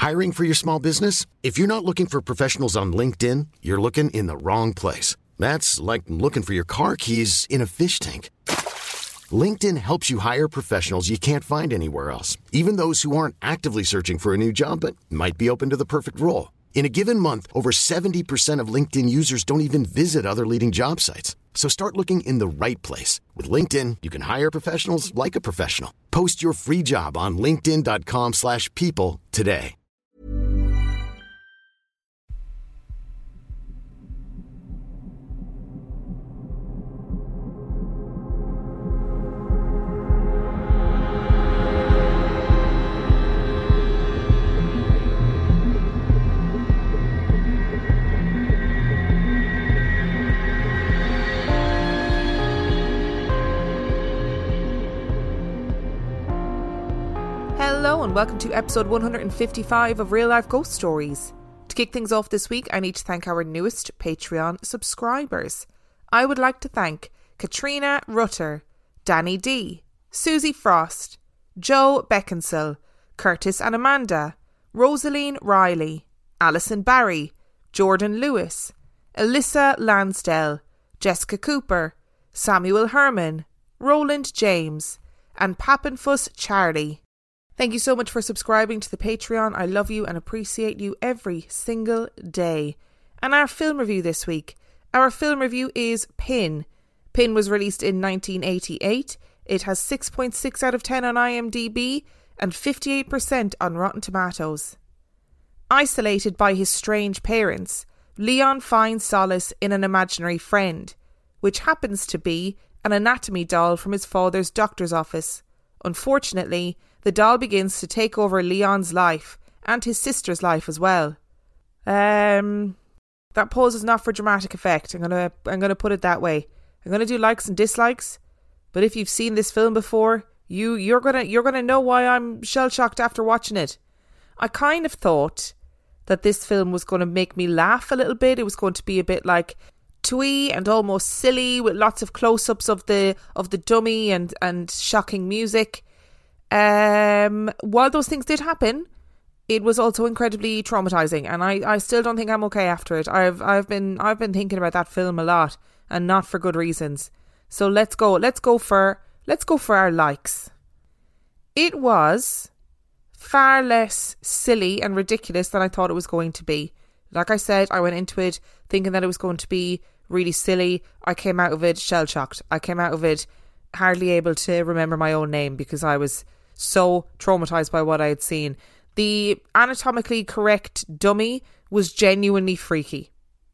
Hiring for your small business? If you're not looking for professionals on LinkedIn, you're looking in the wrong place. That's like looking for your car keys in a fish tank. LinkedIn helps you hire professionals you can't find anywhere else, even those who aren't actively searching for a new job but might be open to the perfect role. In a given month, over 70% of LinkedIn users don't even visit other leading job sites. So start looking in the right place. With LinkedIn, you can hire professionals like a professional. Post your free job on linkedin.com/people today. Hello and welcome to episode 155 of Real Life Ghost Stories. To kick things off this week, I need to thank our newest Patreon subscribers. I would like to thank Katrina Rutter, Danny D, Susie Frost, Joe Beckinsale, Curtis and Amanda, Rosaline Riley, Alison Barry, Jordan Lewis, Alyssa Lansdell, Jessica Cooper, Samuel Herman, Roland James, and Pappenfuss Charlie. Thank you so much for subscribing to the Patreon. I love you and appreciate you every single day. And our film review this week. Our film review is Pin. Pin was released in 1988. It has 6.6 out of 10 on IMDb and 58% on Rotten Tomatoes. Isolated by his strange parents, Leon finds solace in an imaginary friend, which happens to be an anatomy doll from his father's doctor's office. Unfortunately, the doll begins to take over Leon's life and his sister's life as well. That pause is not for dramatic effect. I'm gonna put it that way. I'm gonna do likes and dislikes, but if you've seen this film before, you're gonna know why I'm shell shocked after watching it. I kind of thought that this film was going to make me laugh a little bit. It was going to be a bit like twee and almost silly with lots of close-ups of the dummy and shocking music. While those things did happen, it was also incredibly traumatizing, and I still don't think I'm okay after it. I've been thinking about that film a lot, and not for good reasons. So let's go for our likes. It was far less silly and ridiculous than I thought it was going to be. Like I said, I went into it thinking that it was going to be really silly. I came out of it shell-shocked. I came out of it hardly able to remember my own name because I was so traumatized by what I had seen. The anatomically correct dummy was genuinely freaky.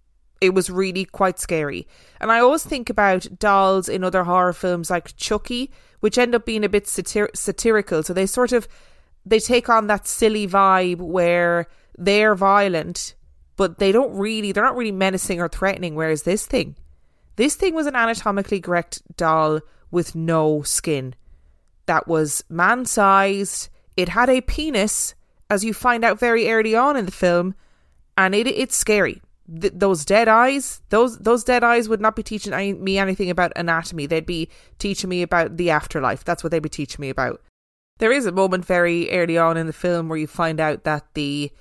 It was really quite scary. And I always think about dolls in other horror films like Chucky, which end up being a bit satirical. So they take on that silly vibe where they're violent, but they're not really menacing or threatening. Whereas this thing was an anatomically correct doll with no skin. That was man-sized. It had a penis, as you find out very early on in the film, and it's scary. Those dead eyes would not be teaching me anything about anatomy. They'd be teaching me about the afterlife. That's what they'd be teaching me about. There is a moment very early on in the film where you find out that the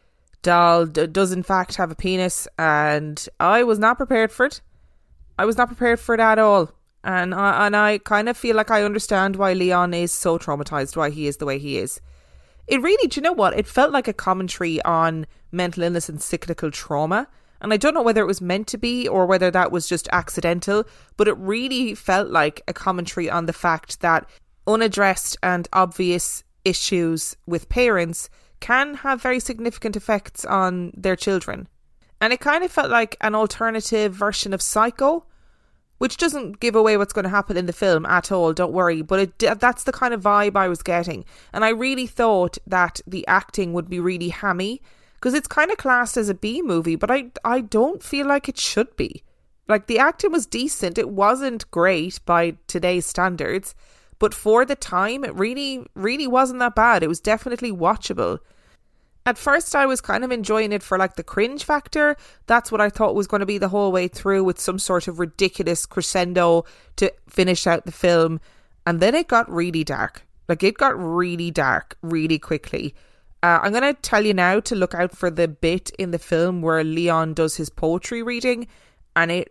doll does in fact have a penis, and I was not prepared for it. I was not prepared for it at all. And I kind of feel like I understand why Leon is so traumatized, why he is the way he is. It really, do you know what? It felt like a commentary on mental illness and cyclical trauma. And I don't know whether it was meant to be or whether that was just accidental, but it really felt like a commentary on the fact that unaddressed and obvious issues with parents can have very significant effects on their children. And it kind of felt like an alternative version of Psycho, which doesn't give away what's going to happen in the film at all, don't worry. But that's the kind of vibe I was getting. And I really thought that the acting would be really hammy, because it's kind of classed as a B movie, but I don't feel like it should be. Like, the acting was decent. It wasn't great by today's standards, but for the time, it really, really wasn't that bad. It was definitely watchable. At first, I was kind of enjoying it for like the cringe factor. That's what I thought was going to be the whole way through, with some sort of ridiculous crescendo to finish out the film. And then it got really dark. Like, it got really dark really quickly. I'm going to tell you now to look out for the bit in the film where Leon does his poetry reading, and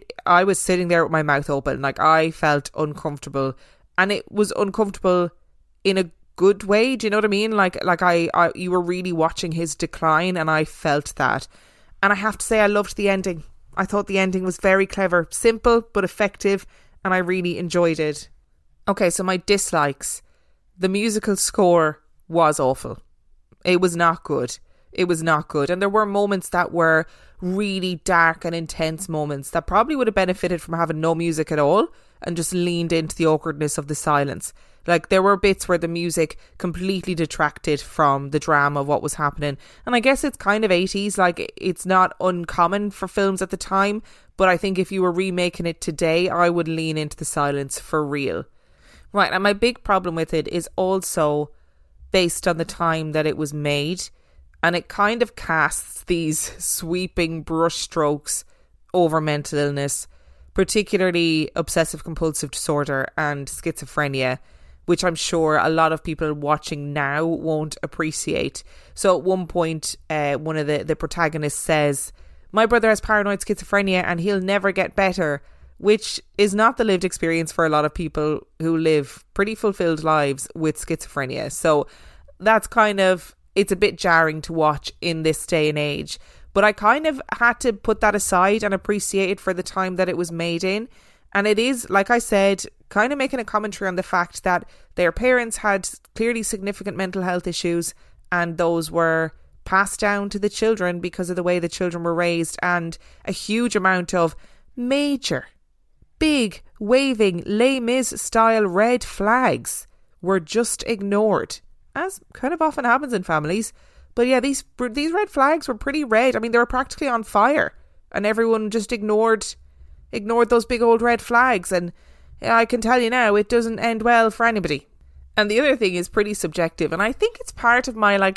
I was sitting there with my mouth open, like I felt uncomfortable, and it was uncomfortable in a good way. Do you know what I mean? Like you were really watching his decline, and I felt that. And I have to say, I loved the ending. I thought the ending was very clever, simple but effective, and I really enjoyed it. Okay, so my dislikes. The musical score was awful. It was not good. It was not good. And there were moments that were really dark and intense moments that probably would have benefited from having no music at all and just leaned into the awkwardness of the silence. Like, there were bits where the music completely detracted from the drama of what was happening. And I guess it's kind of 80s. Like, it's not uncommon for films at the time. But I think if you were remaking it today, I would lean into the silence for real. Right, and my big problem with it is also based on the time that it was made, and it kind of casts these sweeping brushstrokes over mental illness, particularly obsessive compulsive disorder and schizophrenia, which I'm sure a lot of people watching now won't appreciate. So at one point, one of the protagonists says, "My brother has paranoid schizophrenia and he'll never get better," which is not the lived experience for a lot of people who live pretty fulfilled lives with schizophrenia. So that's it's a bit jarring to watch in this day and age. But I kind of had to put that aside and appreciate it for the time that it was made in. And it is, like I said, kind of making a commentary on the fact that their parents had clearly significant mental health issues, and those were passed down to the children because of the way the children were raised, and a huge amount of major, big, waving Les Mis style red flags were just ignored, as kind of often happens in families. But yeah, these red flags were pretty red. I mean, they were practically on fire, and everyone just ignored those big old red flags. And I can tell you now, it doesn't end well for anybody. And the other thing is pretty subjective, and I think it's part of my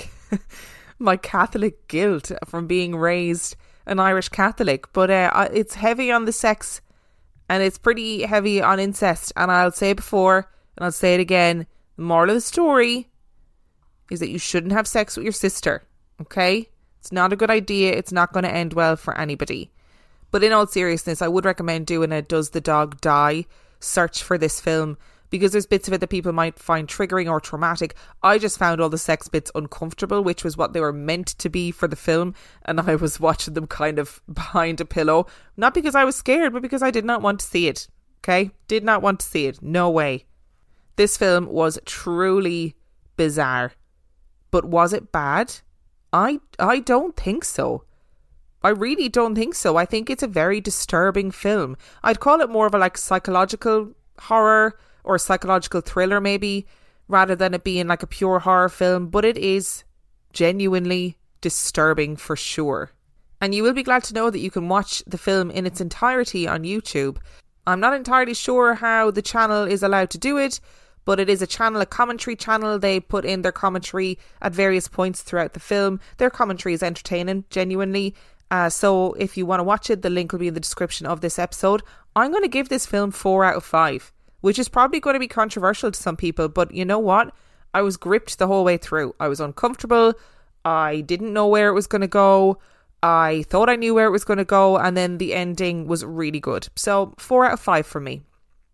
my Catholic guilt from being raised an Irish Catholic. But it's heavy on the sex, and it's pretty heavy on incest. And I'll say it before, and I'll say it again: the moral of the story is that you shouldn't have sex with your sister, okay? It's not a good idea. It's not going to end well for anybody. But in all seriousness, I would recommend doing a Does the Dog Die search for this film, because there's bits of it that people might find triggering or traumatic. I just found all the sex bits uncomfortable, which was what they were meant to be for the film, and I was watching them kind of behind a pillow. Not because I was scared, but because I did not want to see it, okay? Did not want to see it. No way. This film was truly bizarre. But was it bad? I don't think so. I really don't think so. I think it's a very disturbing film. I'd call it more of a psychological horror or psychological thriller maybe, rather than it being like a pure horror film. But it is genuinely disturbing for sure. And you will be glad to know that you can watch the film in its entirety on YouTube. I'm not entirely sure how the channel is allowed to do it, but it is a commentary channel. They put in their commentary at various points throughout the film. Their commentary is entertaining, genuinely. So if you want to watch it, the link will be in the description of this episode. I'm going to give this film 4 out of 5, which is probably going to be controversial to some people. But you know what? I was gripped the whole way through. I was uncomfortable. I didn't know where it was going to go. I thought I knew where it was going to go. And then the ending was really good. So 4 out of 5 from me.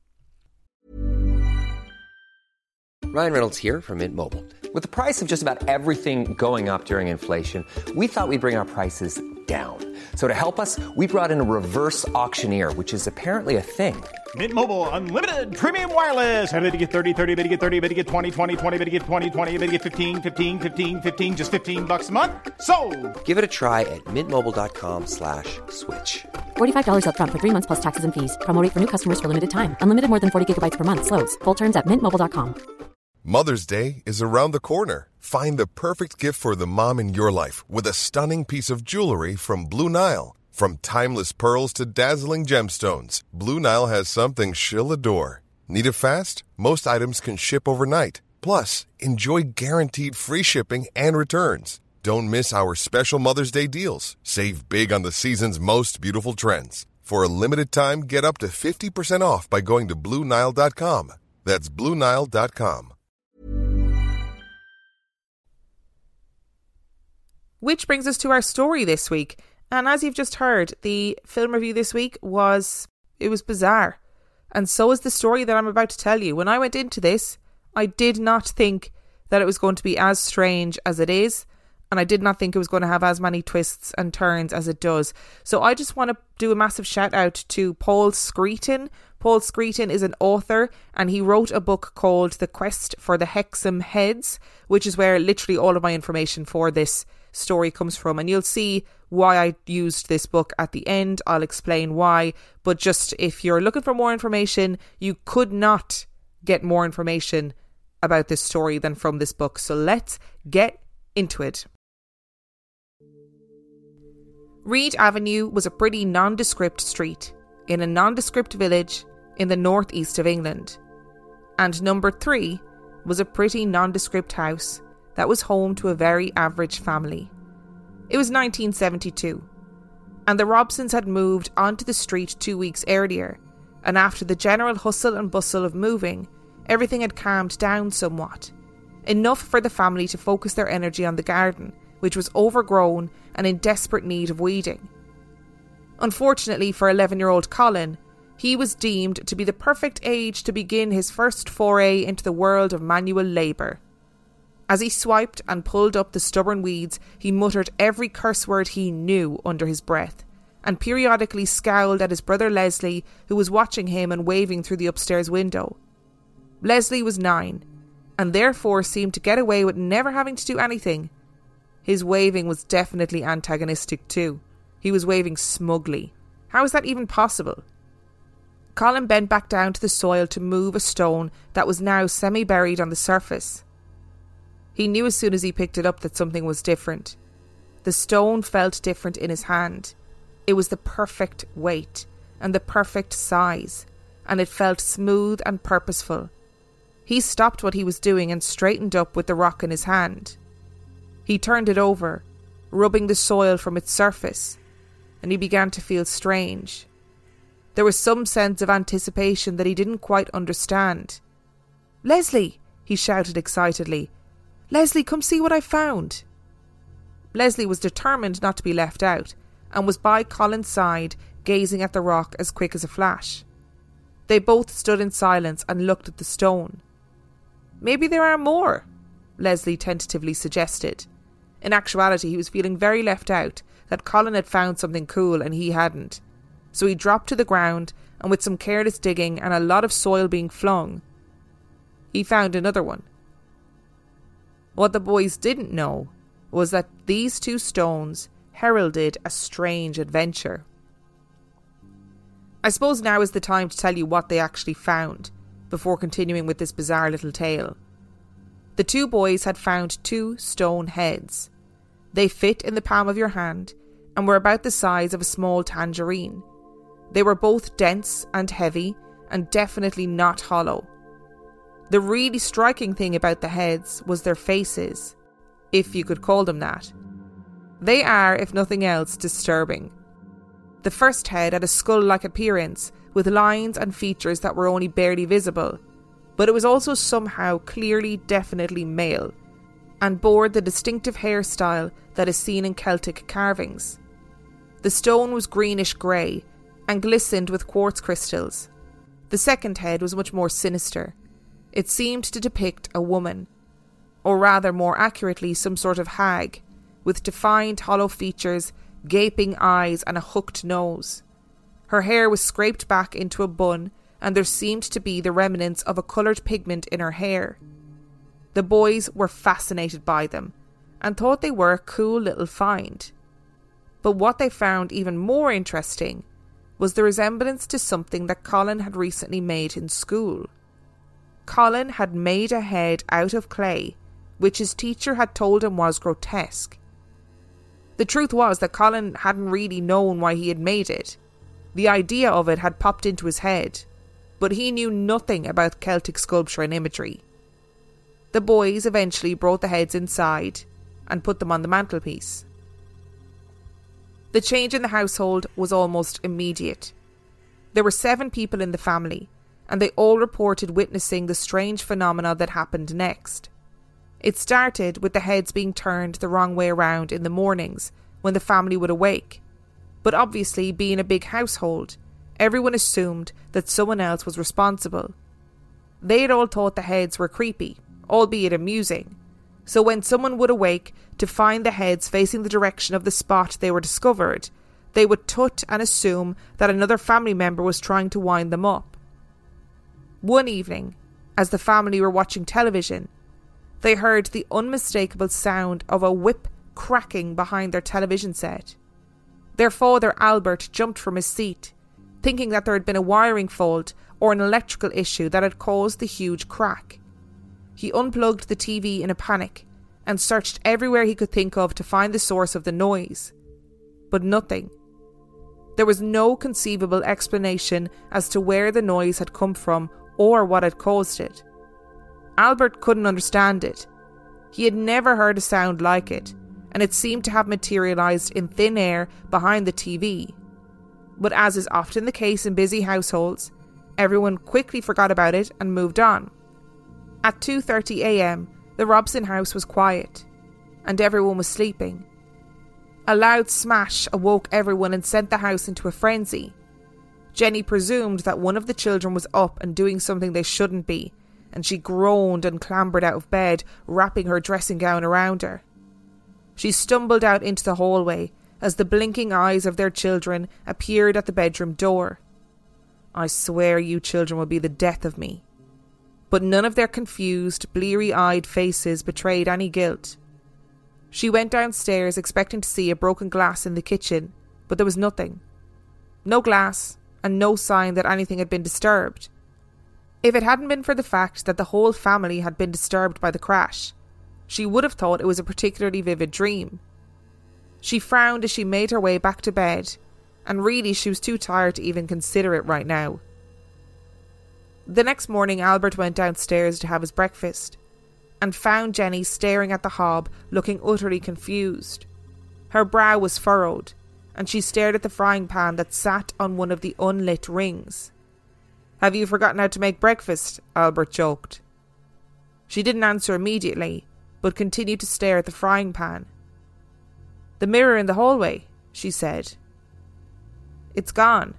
Ryan Reynolds here from Mint Mobile. With the price of just about everything going up during inflation, we thought we'd bring our prices down. So to help us, we brought in a reverse auctioneer, which is apparently a thing. Mint Mobile Unlimited Premium Wireless. How to get 30, 30, bit to get 30, bit to get 20, 20, 20, bit to get 20, 20, bit to get 15, 15, 15, 15, just $15 a month? Sold! Give it a try at mintmobile.com/switch. $45 up front for 3 months plus taxes and fees. Promo rate for new customers for limited time. Unlimited more than 40 gigabytes per month. Slows full terms at mintmobile.com. Mother's Day is around the corner. Find the perfect gift for the mom in your life with a stunning piece of jewelry from Blue Nile. From timeless pearls to dazzling gemstones, Blue Nile has something she'll adore. Need it fast? Most items can ship overnight. Plus, enjoy guaranteed free shipping and returns. Don't miss our special Mother's Day deals. Save big on the season's most beautiful trends. For a limited time, get up to 50% off by going to BlueNile.com. That's BlueNile.com. Which brings us to our story this week. And as you've just heard, the film review this week was bizarre. And so is the story that I'm about to tell you. When I went into this, I did not think that it was going to be as strange as it is. And I did not think it was going to have as many twists and turns as it does. So I just want to do a massive shout out to Paul Screeton. Paul Screeton is an author and he wrote a book called The Quest for the Hexam Heads, which is where literally all of my information for this story comes from. And you'll see why I used this book at the end. I'll explain why. But just if you're looking for more information, you could not get more information about this story than from this book. So let's get into it. Reed Avenue was a pretty nondescript street in a nondescript village in the northeast of England. And number 3 was a pretty nondescript house that was home to a very average family. It was 1972, and the Robsons had moved onto the street 2 weeks earlier, and after the general hustle and bustle of moving, everything had calmed down somewhat. Enough for the family to focus their energy on the garden, which was overgrown and in desperate need of weeding. Unfortunately for 11-year-old Colin, he was deemed to be the perfect age to begin his first foray into the world of manual labour. As he swiped and pulled up the stubborn weeds, he muttered every curse word he knew under his breath, and periodically scowled at his brother Leslie, who was watching him and waving through the upstairs window. Leslie was 9, and therefore seemed to get away with never having to do anything. His waving was definitely antagonistic too. He was waving smugly. How is that even possible? Colin bent back down to the soil to move a stone that was now semi-buried on the surface. He knew as soon as he picked it up that something was different. The stone felt different in his hand. It was the perfect weight and the perfect size, and it felt smooth and purposeful. He stopped what he was doing and straightened up with the rock in his hand. He turned it over, rubbing the soil from its surface, and he began to feel strange. There was some sense of anticipation that he didn't quite understand. "Leslie!" he shouted excitedly. "Leslie, come see what I found." Leslie was determined not to be left out, and was by Colin's side, gazing at the rock as quick as a flash. They both stood in silence and looked at the stone. "Maybe there are more," Leslie tentatively suggested. In actuality, he was feeling very left out, that Colin had found something cool and he hadn't. So he dropped to the ground, and with some careless digging and a lot of soil being flung, he found another one. What the boys didn't know was that these 2 stones heralded a strange adventure. I suppose now is the time to tell you what they actually found, before continuing with this bizarre little tale. The 2 boys had found 2 stone heads. They fit in the palm of your hand and were about the size of a small tangerine. They were both dense and heavy and definitely not hollow. The really striking thing about the heads was their faces, if you could call them that. They are, if nothing else, disturbing. The first head had a skull-like appearance with lines and features that were only barely visible, but it was also somehow clearly, definitely male, and bore the distinctive hairstyle that is seen in Celtic carvings. The stone was greenish-grey and glistened with quartz crystals. The second head was much more sinister. It seemed to depict a woman, or rather more accurately some sort of hag, with defined hollow features, gaping eyes and a hooked nose. Her hair was scraped back into a bun, and there seemed to be the remnants of a coloured pigment in her hair. The boys were fascinated by them, and thought they were a cool little find. But what they found even more interesting was the resemblance to something that Colin had recently made in school. Colin had made a head out of clay, which his teacher had told him was grotesque. The truth was that Colin hadn't really known why he had made it. The idea of it had popped into his head, but he knew nothing about Celtic sculpture and imagery. The boys eventually brought the heads inside and put them on the mantelpiece. The change in the household was almost immediate. There were 7 people in the family, and they all reported witnessing the strange phenomena that happened next. It started with the heads being turned the wrong way around in the mornings when the family would awake. But obviously, being a big household, everyone assumed that someone else was responsible. They had all thought the heads were creepy, albeit amusing. So when someone would awake to find the heads facing the direction of the spot they were discovered, they would tut and assume that another family member was trying to wind them up. One evening, as the family were watching television, they heard the unmistakable sound of a whip cracking behind their television set. Their father, Albert, jumped from his seat, thinking that there had been a wiring fault or an electrical issue that had caused the huge crack. He unplugged the TV in a panic and searched everywhere he could think of to find the source of the noise. But nothing. There was no conceivable explanation as to where the noise had come from or what had caused it. Albert couldn't understand it. He had never heard a sound like it, and it seemed to have materialised in thin air behind the TV. But as is often the case in busy households, everyone quickly forgot about it and moved on. At 2:30 a.m, the Robson house was quiet, and everyone was sleeping. A loud smash awoke everyone and sent the house into a frenzy. Jenny presumed that one of the children was up and doing something they shouldn't be, and she groaned and clambered out of bed, wrapping her dressing gown around her. She stumbled out into the hallway as the blinking eyes of their children appeared at the bedroom door. "I swear you children will be the death of me." But none of their confused, bleary-eyed faces betrayed any guilt. She went downstairs expecting to see a broken glass in the kitchen, but there was nothing. No glass, and no sign that anything had been disturbed. If it hadn't been for the fact that the whole family had been disturbed by the crash, she would have thought it was a particularly vivid dream. She frowned as she made her way back to bed, and really she was too tired to even consider it right now. The next morning, Albert went downstairs to have his breakfast and found Jenny staring at the hob, looking utterly confused. Her brow was furrowed, and she stared at the frying pan that sat on one of the unlit rings. "Have you forgotten how to make breakfast?" Albert joked. She didn't answer immediately, but continued to stare at the frying pan. "The mirror in the hallway," she said. "It's gone."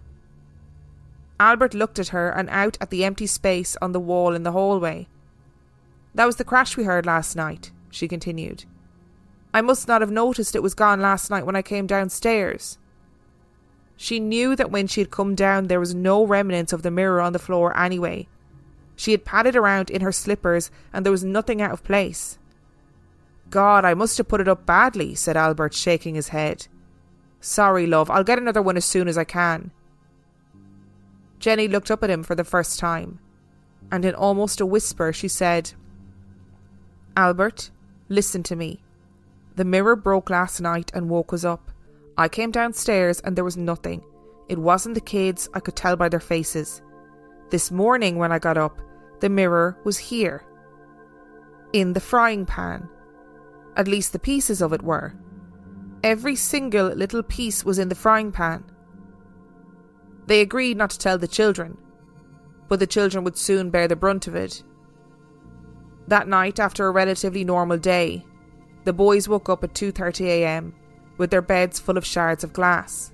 Albert looked at her and out at the empty space on the wall in the hallway. "That was the crash we heard last night," she continued. "I must not have noticed it was gone last night when I came downstairs." She knew that when she had come down there was no remnants of the mirror on the floor anyway. She had padded around in her slippers and there was nothing out of place. "God, I must have put it up badly," said Albert, shaking his head. "Sorry, love, I'll get another one as soon as I can." Jenny looked up at him for the first time, and in almost a whisper she said, "Albert, listen to me. The mirror broke last night and woke us up. I came downstairs and there was nothing. It wasn't the kids, I could tell by their faces. This morning when I got up, the mirror was here. In the frying pan. At least the pieces of it were. Every single little piece was in the frying pan." They agreed not to tell the children, but the children would soon bear the brunt of it. That night, after a relatively normal day, the boys woke up at 2:30 a.m. with their beds full of shards of glass.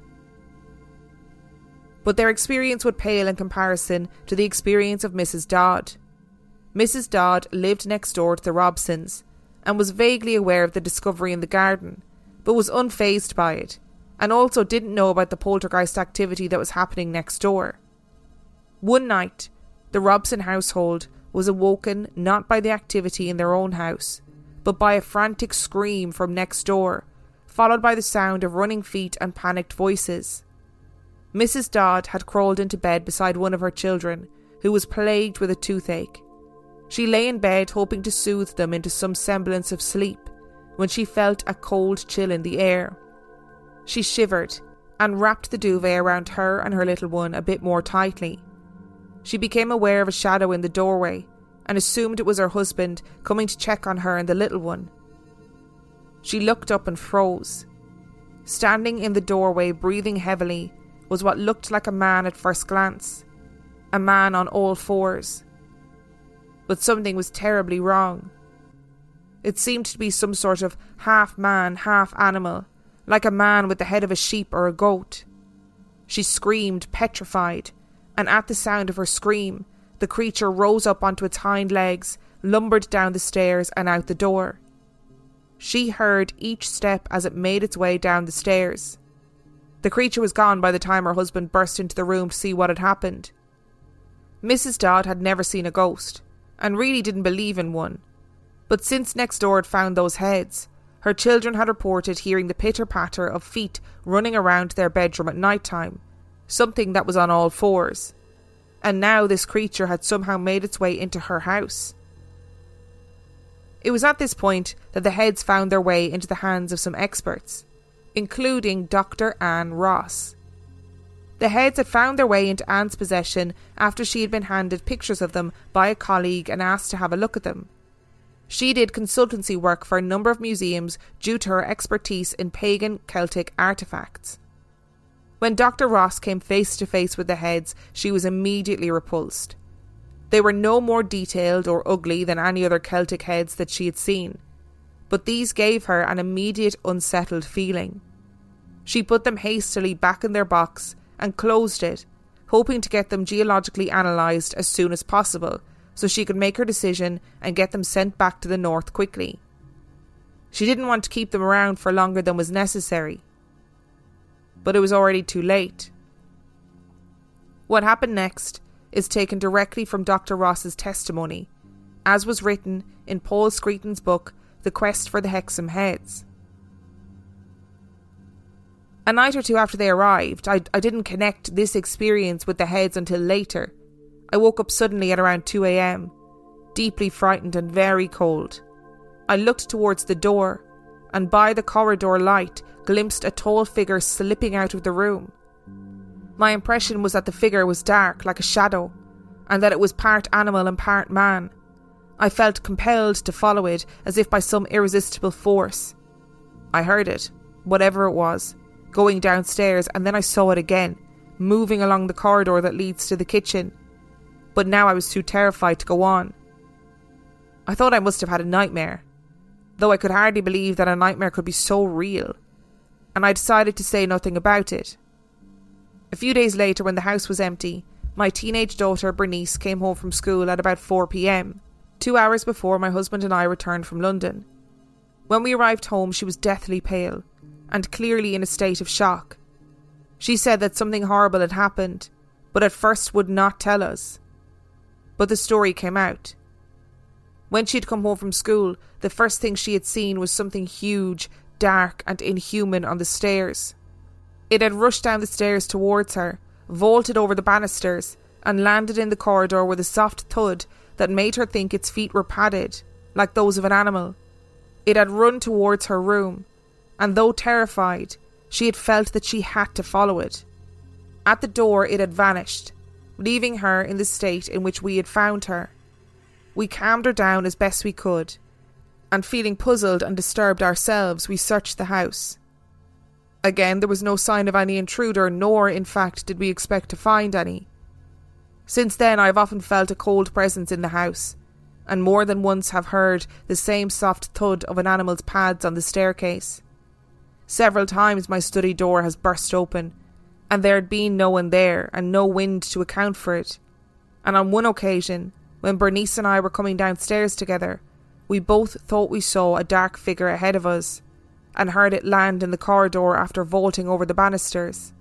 But their experience would pale in comparison to the experience of Mrs. Dodd. Mrs. Dodd lived next door to the Robsons and was vaguely aware of the discovery in the garden, but was unfazed by it, and also didn't know about the poltergeist activity that was happening next door. One night, the Robson household was awoken not by the activity in their own house, but by a frantic scream from next door, followed by the sound of running feet and panicked voices. Mrs. Dodd had crawled into bed beside one of her children, who was plagued with a toothache. She lay in bed hoping to soothe them into some semblance of sleep, when she felt a cold chill in the air. She shivered and wrapped the duvet around her and her little one a bit more tightly. She became aware of a shadow in the doorway and assumed it was her husband coming to check on her and the little one. She looked up and froze. Standing in the doorway, breathing heavily, was what looked like a man at first glance. A man on all fours. But something was terribly wrong. It seemed to be some sort of half man, half animal, like a man with the head of a sheep or a goat. She screamed, petrified, and at the sound of her scream, the creature rose up onto its hind legs, lumbered down the stairs and out the door. She heard each step as it made its way down the stairs. The creature was gone by the time her husband burst into the room to see what had happened. Mrs. Dodd had never seen a ghost, and really didn't believe in one. But since next door had found those heads, her children had reported hearing the pitter-patter of feet running around their bedroom at night time, something that was on all fours. And now this creature had somehow made its way into her house. It was at this point that the heads found their way into the hands of some experts, including Dr. Anne Ross. The heads had found their way into Anne's possession after she had been handed pictures of them by a colleague and asked to have a look at them. She did consultancy work for a number of museums due to her expertise in pagan Celtic artefacts. When Dr. Ross came face to face with the heads, she was immediately repulsed. They were no more detailed or ugly than any other Celtic heads that she had seen, but these gave her an immediate unsettled feeling. She put them hastily back in their box and closed it, hoping to get them geologically analysed as soon as possible so she could make her decision and get them sent back to the north quickly. She didn't want to keep them around for longer than was necessary. But it was already too late. What happened next is taken directly from Dr. Ross's testimony, as was written in Paul Screeton's book, The Quest for the Hexham Heads. A night or two after they arrived, I didn't connect this experience with the heads until later. I woke up suddenly at around 2 a.m, deeply frightened and very cold. I looked towards the door, and by the corridor light glimpsed a tall figure slipping out of the room. My impression was that the figure was dark, like a shadow, and that it was part animal and part man. I felt compelled to follow it as if by some irresistible force. I heard it, whatever it was, going downstairs, and then I saw it again, moving along the corridor that leads to the kitchen. But now I was too terrified to go on. I thought I must have had a nightmare, though I could hardly believe that a nightmare could be so real, and I decided to say nothing about it. A few days later, when the house was empty, my teenage daughter Bernice came home from school at about 4 p.m, 2 hours before my husband and I returned from London. When we arrived home, she was deathly pale and clearly in a state of shock. She said that something horrible had happened, but at first would not tell us. But the story came out. When she had come home from school, the first thing she had seen was something huge, dark and inhuman on the stairs. It had rushed down the stairs towards her, vaulted over the banisters, and landed in the corridor with a soft thud that made her think its feet were padded, like those of an animal. It had run towards her room, and though terrified, she had felt that she had to follow it. At the door it had vanished, leaving her in the state in which we had found her. We calmed her down as best we could, and feeling puzzled and disturbed ourselves, we searched the house. Again, there was no sign of any intruder, nor, in fact, did we expect to find any. Since then, I have often felt a cold presence in the house, and more than once have heard the same soft thud of an animal's pads on the staircase. Several times my study door has burst open, and there had been no one there, and no wind to account for it. And on one occasion, when Bernice and I were coming downstairs together, we both thought we saw a dark figure ahead of us, and heard it land in the corridor after vaulting over the banisters.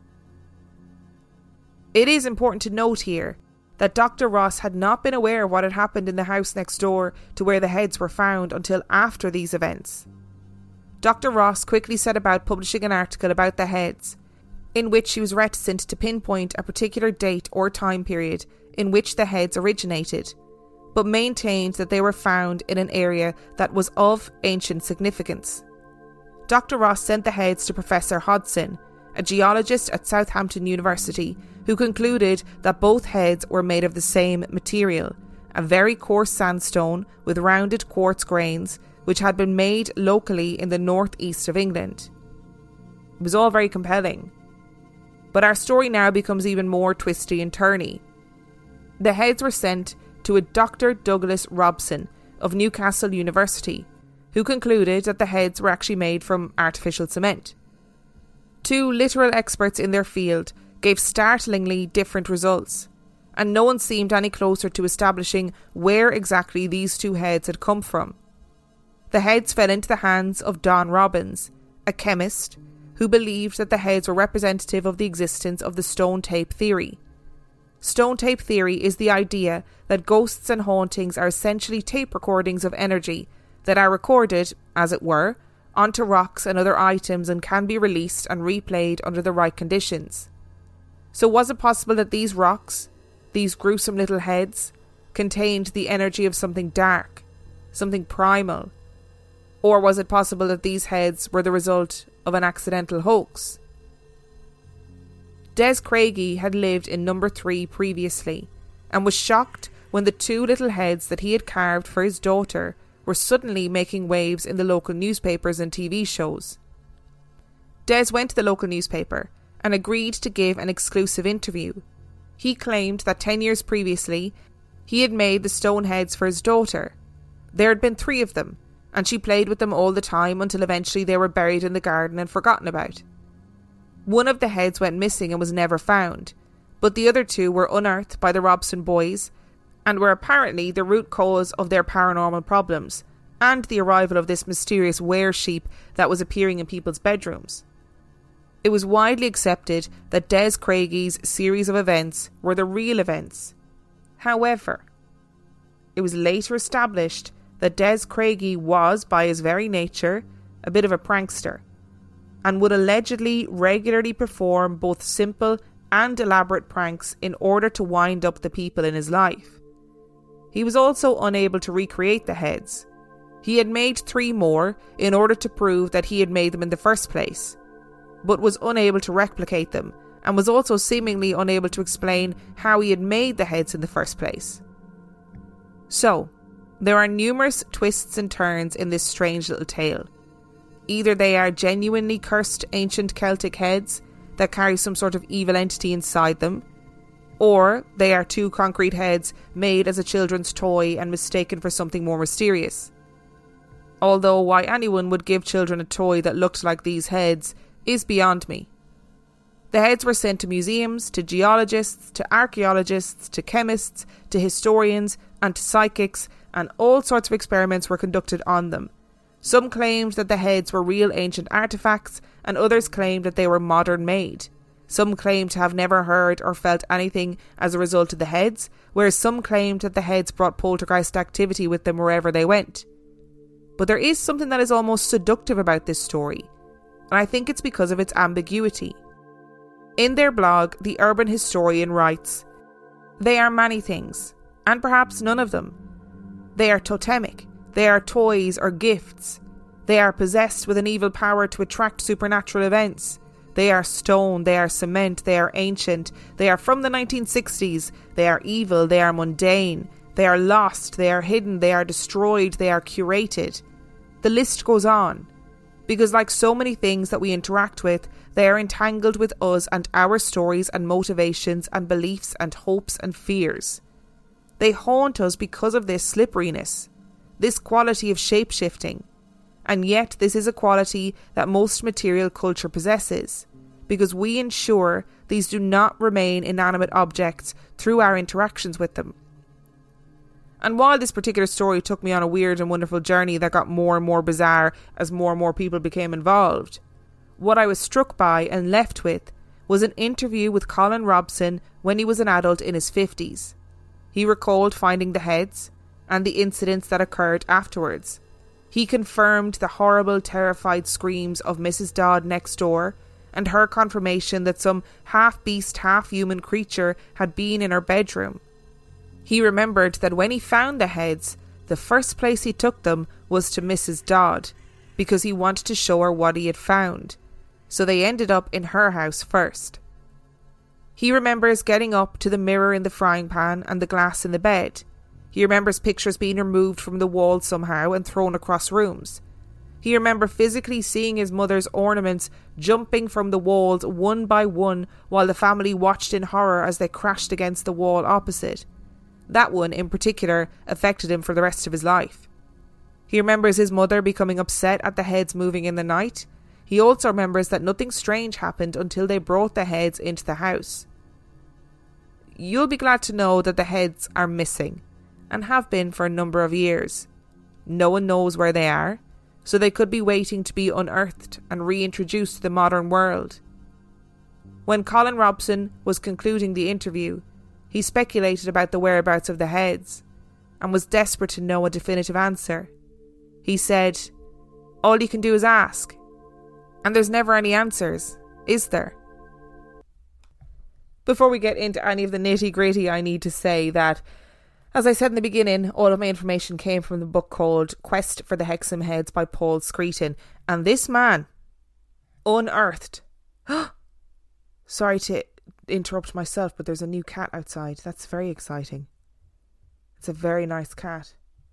It is important to note here that Dr. Ross had not been aware of what had happened in the house next door to where the heads were found until after these events. Dr. Ross quickly set about publishing an article about the heads, in which she was reticent to pinpoint a particular date or time period in which the heads originated, but maintained that they were found in an area that was of ancient significance. Dr. Ross sent the heads to Professor Hodson, a geologist at Southampton University, who concluded that both heads were made of the same material, a very coarse sandstone with rounded quartz grains, which had been made locally in the northeast of England. It was all very compelling. But our story now becomes even more twisty and turny. The heads were sent to a Dr. Douglas Robson of Newcastle University, who concluded that the heads were actually made from artificial cement. 2 literal experts in their field gave startlingly different results, and no one seemed any closer to establishing where exactly these 2 heads had come from. The heads fell into the hands of Don Robbins, a chemist who believed that the heads were representative of the existence of the stone tape theory. Stone tape theory is the idea that ghosts and hauntings are essentially tape recordings of energy that are recorded, as it were, onto rocks and other items and can be released and replayed under the right conditions. So was it possible that these rocks, these gruesome little heads, contained the energy of something dark, something primal? Or was it possible that these heads were the result of an accidental hoax? Des Craigie had lived in number 3 previously and was shocked when the 2 little heads that he had carved for his daughter were suddenly making waves in the local newspapers and TV shows. Des went to the local newspaper and agreed to give an exclusive interview. He claimed that 10 years previously he had made the stone heads for his daughter. There had been 3 of them, and she played with them all the time until eventually they were buried in the garden and forgotten about. One of the heads went missing and was never found, but the other 2 were unearthed by the Robson boys and were apparently the root cause of their paranormal problems and the arrival of this mysterious were-sheep that was appearing in people's bedrooms. It was widely accepted that Des Craigie's series of events were the real events. However, it was later established that Des Craigie was, by his very nature, a bit of a prankster, and would allegedly regularly perform both simple and elaborate pranks in order to wind up the people in his life. He was also unable to recreate the heads. He had made 3 more in order to prove that he had made them in the first place, but was unable to replicate them, and was also seemingly unable to explain how he had made the heads in the first place. So, there are numerous twists and turns in this strange little tale. Either they are genuinely cursed ancient Celtic heads that carry some sort of evil entity inside them, or they are 2 concrete heads made as a children's toy and mistaken for something more mysterious. Although why anyone would give children a toy that looked like these heads is beyond me. The heads were sent to museums, to geologists, to archaeologists, to chemists, to historians, and to psychics, and all sorts of experiments were conducted on them. Some claimed that the heads were real ancient artifacts, and others claimed that they were modern made. Some claimed to have never heard or felt anything as a result of the heads, whereas some claimed that the heads brought poltergeist activity with them wherever they went. But there is something that is almost seductive about this story, and I think it's because of its ambiguity. In their blog, the Urban Historian writes, "They are many things, and perhaps none of them. They are totemic. They are toys or gifts. They are possessed with an evil power to attract supernatural events. They are stone, they are cement, they are ancient, they are from the 1960s, they are evil, they are mundane, they are lost, they are hidden, they are destroyed, they are curated." The list goes on, because like so many things that we interact with, they are entangled with us and our stories and motivations and beliefs and hopes and fears. They haunt us because of this slipperiness, this quality of shape-shifting, and yet this is a quality that most material culture possesses, because we ensure these do not remain inanimate objects through our interactions with them. And while this particular story took me on a weird and wonderful journey that got more and more bizarre as more and more people became involved, what I was struck by and left with was an interview with Colin Robson when he was an adult in his 50s. He recalled finding the heads and the incidents that occurred afterwards. He confirmed the horrible, terrified screams of Mrs. Dodd next door and her confirmation that some half-beast, half-human creature had been in her bedroom. He remembered that when he found the heads, the first place he took them was to Mrs. Dodd, because he wanted to show her what he had found. So they ended up in her house first. He remembers getting up to the mirror in the frying pan and the glass in the bed. He remembers pictures being removed from the wall somehow and thrown across rooms. He remembers physically seeing his mother's ornaments jumping from the walls one by one while the family watched in horror as they crashed against the wall opposite. That one in particular affected him for the rest of his life. He remembers his mother becoming upset at the heads moving in the night. He also remembers that nothing strange happened until they brought the heads into the house. You'll be glad to know that the heads are missing, and have been for a number of years. No one knows where they are, so they could be waiting to be unearthed and reintroduced to the modern world. When Colin Robson was concluding the interview, he speculated about the whereabouts of the heads, and was desperate to know a definitive answer. He said, "All you can do is ask. And there's never any answers, is there?" Before we get into any of the nitty-gritty, I need to say that, as I said in the beginning, all of my information came from the book called Quest for the Hexam Heads by Paul Screeton. And this man unearthed... Sorry to interrupt myself, but there's a new cat outside. That's very exciting. It's a very nice cat.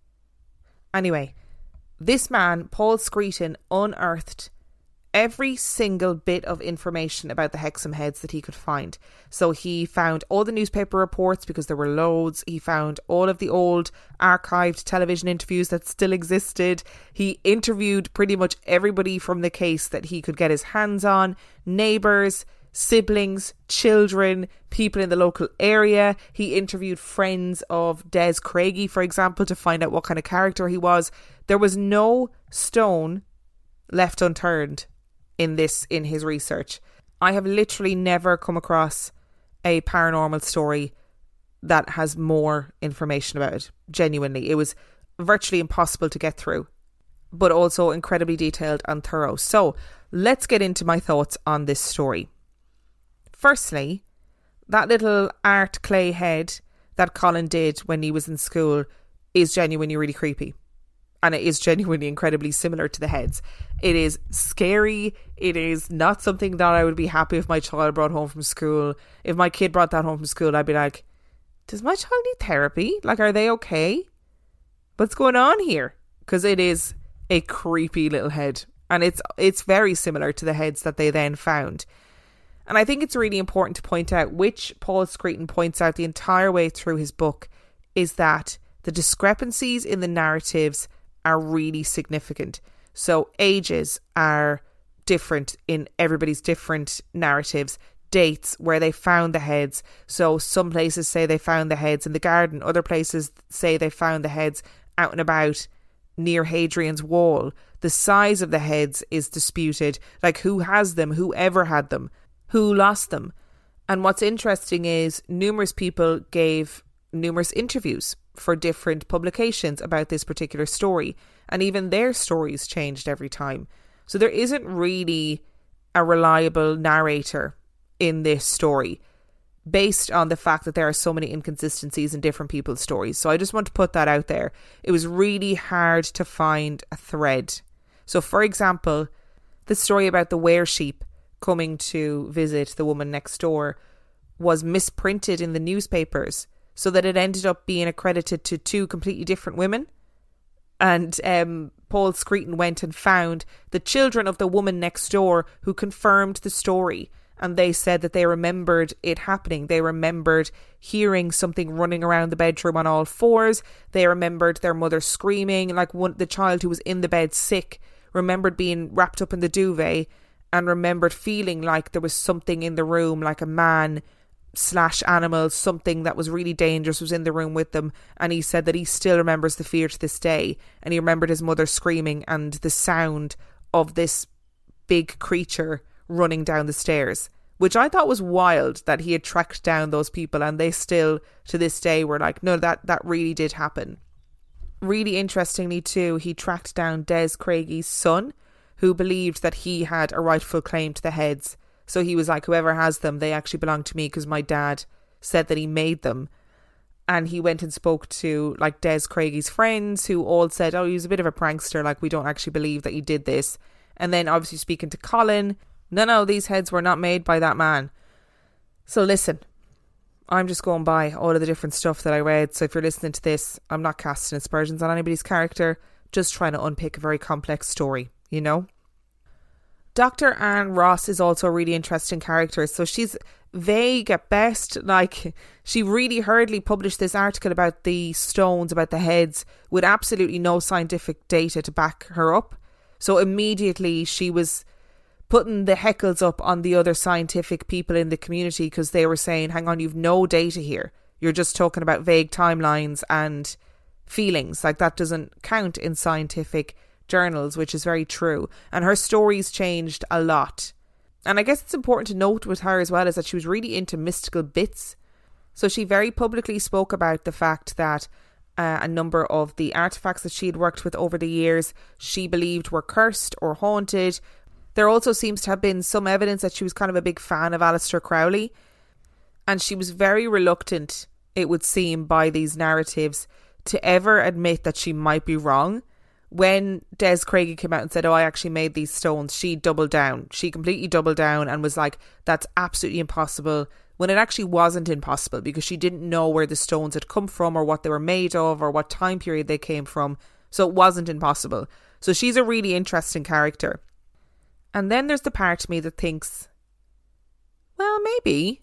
Anyway, this man, Paul Screeton, unearthed every single bit of information about the Hexam Heads that he could find. So he found all the newspaper reports, because there were loads. He found all of the old archived television interviews that still existed. He interviewed pretty much everybody from the case that he could get his hands on. Neighbours, siblings, children, people in the local area. He interviewed friends of Des Craigie, for example, to find out what kind of character he was. There was no stone left unturned in his research. I have literally never come across a paranormal story that has more information about it. Genuinely, it was virtually impossible to get through, but also incredibly detailed and thorough. So let's get into my thoughts on this story. Firstly, that little art clay head that Colin did when he was in school is genuinely really creepy. And it is genuinely incredibly similar to the heads. It is scary. It is not something that I would be happy if my child brought home from school. If my kid brought that home from school, I'd be like, does my child need therapy? Like, are they okay? What's going on here? Because it is a creepy little head. And it's very similar to the heads that they then found. And I think it's really important to point out, which Paul Screeton points out the entire way through his book, is that the discrepancies in the narratives are really significant. So ages are different in everybody's different narratives. Dates where they found the heads. So some places say they found the heads in the garden. Other places say they found the heads out and about near Hadrian's Wall. The size of the heads is disputed. Like, who has them? Whoever had them? Who lost them? And what's interesting is numerous people gave numerous interviews for different publications about this particular story, and even their stories changed every time. So there isn't really a reliable narrator in this story, based on the fact that there are so many inconsistencies in different people's stories. So I just want to put that out there. It was really hard to find a thread. So for example, the story about the were-sheep coming to visit the woman next door was misprinted in the newspapers, so that it ended up being accredited to two completely different women. And Paul Screeton went and found the children of the woman next door who confirmed the story. And they said that they remembered it happening. They remembered hearing something running around the bedroom on all fours. They remembered their mother screaming, like the child who was in the bed sick remembered being wrapped up in the duvet, and remembered feeling like there was something in the room, like a man / animal, something that was really dangerous was in the room with them. And he said that he still remembers the fear to this day, and he remembered his mother screaming and the sound of this big creature running down the stairs, which I thought was wild that he had tracked down those people, and they still to this day were like, no, that really did happen. Really interestingly too, he tracked down Des Craigie's son, who believed that he had a rightful claim to the heads. So he was like, whoever has them, they actually belong to me because my dad said that he made them. And he went and spoke to like Des Craigie's friends, who all said, oh, he was a bit of a prankster, like we don't actually believe that he did this. And then obviously speaking to Colin, no, these heads were not made by that man. So listen, I'm just going by all of the different stuff that I read. So if you're listening to this, I'm not casting aspersions on anybody's character, just trying to unpick a very complex story, you know? Dr. Anne Ross is also a really interesting character. So she's vague at best. Like, she really hurriedly published this article about the stones, about the heads, with absolutely no scientific data to back her up. So immediately she was putting the heckles up on the other scientific people in the community because they were saying, hang on, you've no data here. You're just talking about vague timelines and feelings. Like, that doesn't count in scientific journals, which is very true. And her stories changed a lot. And I guess it's important to note with her as well is that she was really into mystical bits. So she very publicly spoke about the fact that a number of the artefacts that she had worked with over the years, she believed were cursed or haunted. There also seems to have been some evidence that she was kind of a big fan of Aleister Crowley. And she was very reluctant, it would seem, by these narratives to ever admit that she might be wrong. When Des Craigie came out and said, oh, I actually made these stones, she doubled down. She completely doubled down and was like, that's absolutely impossible. When it actually wasn't impossible, because she didn't know where the stones had come from or what they were made of or what time period they came from. So it wasn't impossible. So she's a really interesting character. And then there's the part of me that thinks, well, maybe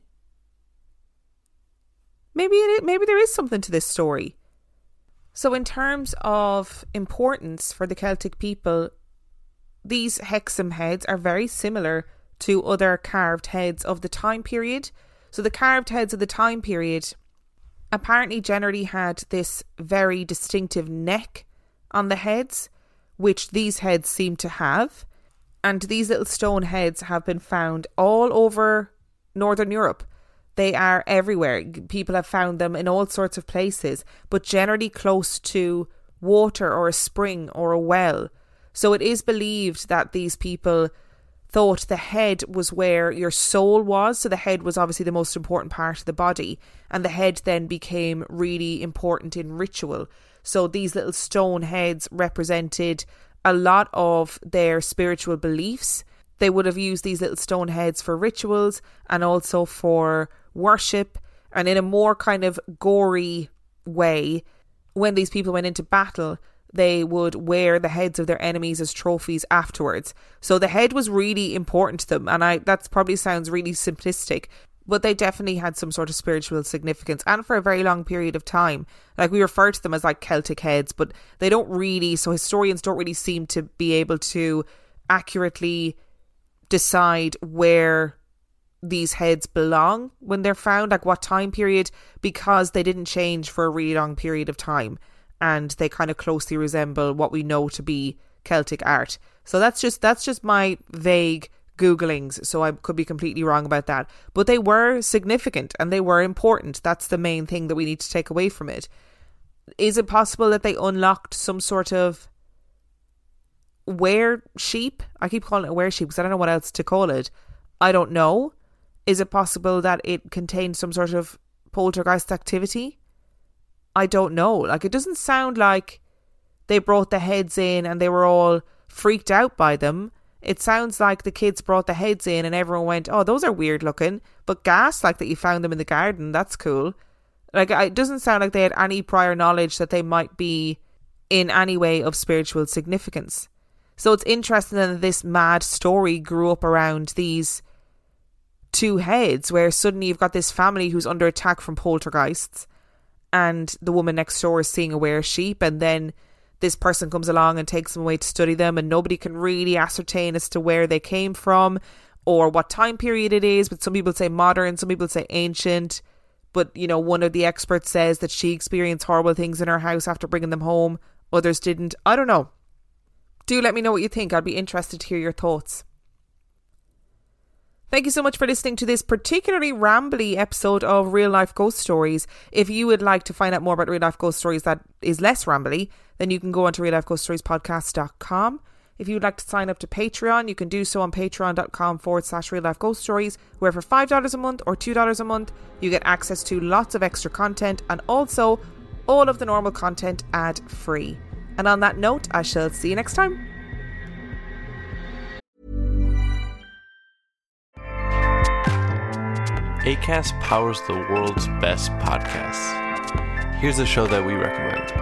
there is something to this story. So in terms of importance for the Celtic people, these Hexam heads are very similar to other carved heads of the time period. So the carved heads of the time period apparently generally had this very distinctive neck on the heads, which these heads seem to have. And these little stone heads have been found all over Northern Europe. They are everywhere. People have found them in all sorts of places, but generally close to water or a spring or a well. So it is believed that these people thought the head was where your soul was. So the head was obviously the most important part of the body. And the head then became really important in ritual. So these little stone heads represented a lot of their spiritual beliefs. They would have used these little stone heads for rituals and also for worship, and in a more kind of gory way, when these people went into battle, they would wear the heads of their enemies as trophies afterwards. So the head was really important to them, and that probably sounds really simplistic, but they definitely had some sort of spiritual significance, and for a very long period of time. Like, we refer to them as like Celtic heads, but they don't really, so historians don't really seem to be able to accurately decide where these heads belong when they're found, like what time period, because they didn't change for a really long period of time, and they kind of closely resemble what we know to be Celtic art. So that's just my vague Googlings, so I could be completely wrong about that, but they were significant and they were important. That's the main thing that we need to take away from it. Is it possible that they unlocked some sort of were sheep? I keep calling it were sheep because I don't know what else to call it. I don't know. Is it possible that it contained some sort of poltergeist activity? I don't know. Like, it doesn't sound like they brought the heads in and they were all freaked out by them. It sounds like the kids brought the heads in and everyone went, oh, those are weird looking, but gas, like that you found them in the garden, that's cool. Like, it doesn't sound like they had any prior knowledge that they might be in any way of spiritual significance. So it's interesting that this mad story grew up around these two heads, where suddenly you've got this family who's under attack from poltergeists, and the woman next door is seeing a were sheep, and then this person comes along and takes them away to study them, and nobody can really ascertain as to where they came from or what time period it is. But some people say modern, some people say ancient. But, you know, one of the experts says that she experienced horrible things in her house after bringing them home. Others didn't. I don't know. Do let me know what you think. I'd be interested to hear your thoughts. Thank you so much for listening to this particularly rambly episode of Real Life Ghost Stories. If you would like to find out more about Real Life Ghost Stories that is less rambly, then you can go on to reallifeghoststoriespodcast.com. If you would like to sign up to Patreon, you can do so on patreon.com/Real Life Ghost Stories, where for $5 a month or $2 a month, you get access to lots of extra content and also all of the normal content ad-free. And on that note, I shall see you next time. Acast powers the world's best podcasts. Here's a show that we recommend.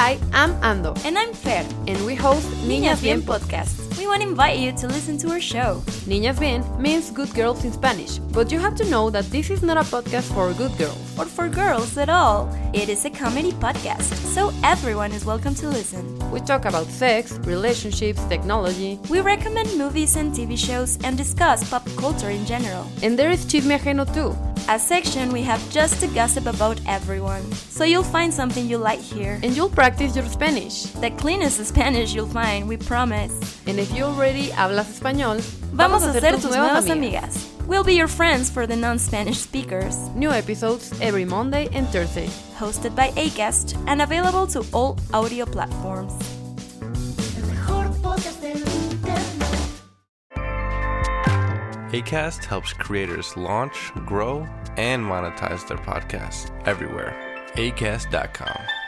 Hi, I'm Ando. And I'm Fer. And we host Niñas Bien Podcast. We want to invite you to listen to our show. Niñas Bien means good girls in Spanish, but you have to know that this is not a podcast for good girls. Or for girls at all. It is a comedy podcast, so everyone is welcome to listen. We talk about sex, relationships, technology. We recommend movies and TV shows and discuss pop culture in general. And there is Chisme Ajeno too. A section we have just to gossip about everyone. So you'll find something you like here. And you'll practice your Spanish. The cleanest Spanish you'll find, we promise. And if you already hablas español, vamos a ser tus nuevas amigas. We'll be your friends for the non-Spanish speakers. New episodes every Monday and Thursday. Hosted by Acast and available to all audio platforms. Acast helps creators launch, grow, and monetize their podcasts everywhere. Acast.com.